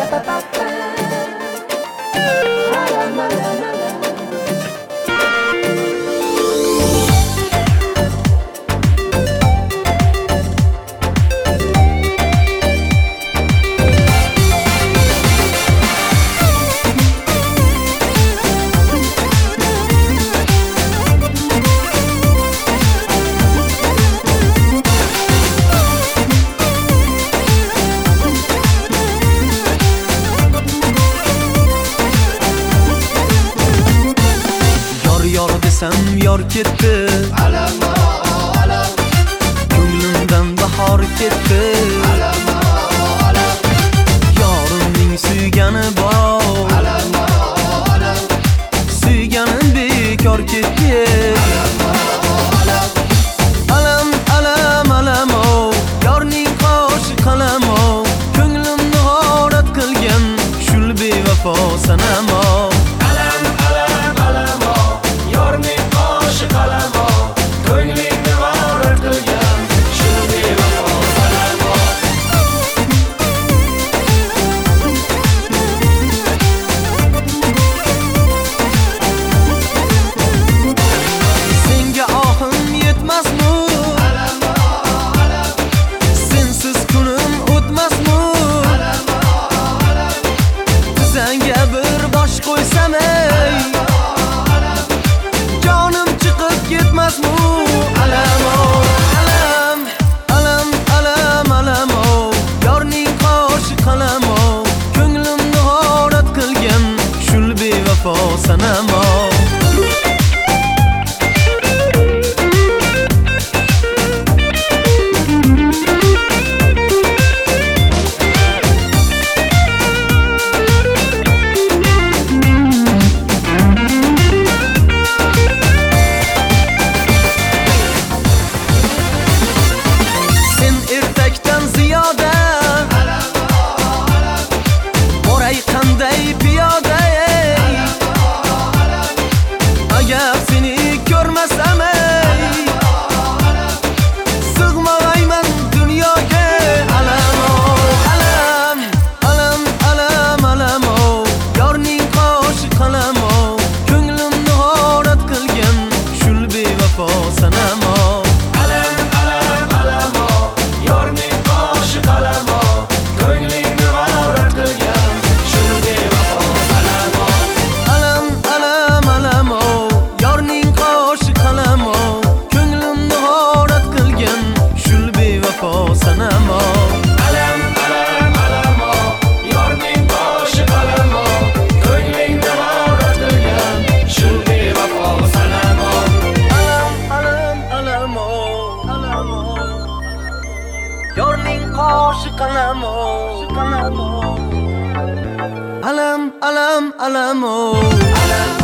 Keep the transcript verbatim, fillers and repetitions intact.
desem yor ketdi, alam alam, ko'nglimdan bahor ketdi, alam alam, yorimning suygani bor, alam alam, suyganim bekor ketdi. Alam alam alam o, yorning qoshi qalam o, ko'nglimni g'orat qilgan shul bevafo sanam o. Sanam o sen ertakdan ziyoda boray qanday piyoda. Agar seni ko'rmasam ey, sig'mayman dunyoga. Alam o alam, alam alam alam o, yorning qoshi qalam o, ko'nglimni g'orat qilgan shul bevafo sanam o. alam alam alam o, yorning qoshi qalam o, ko'nglingni g'orat qilgan shul bevafo sanam o. Alam alam alam o, yorning qoshi qalam o, ko'nglimni g'orat qilgan shul bevafo sanam o. Alam alam alam o, yorning qoshi qalam o, ko'nglingni g'orat qilgan shul bevafo sanam o. Alam alam alam o, alam o, yorning qoshi qalam o, qalam o. Alam alam alam o, Alam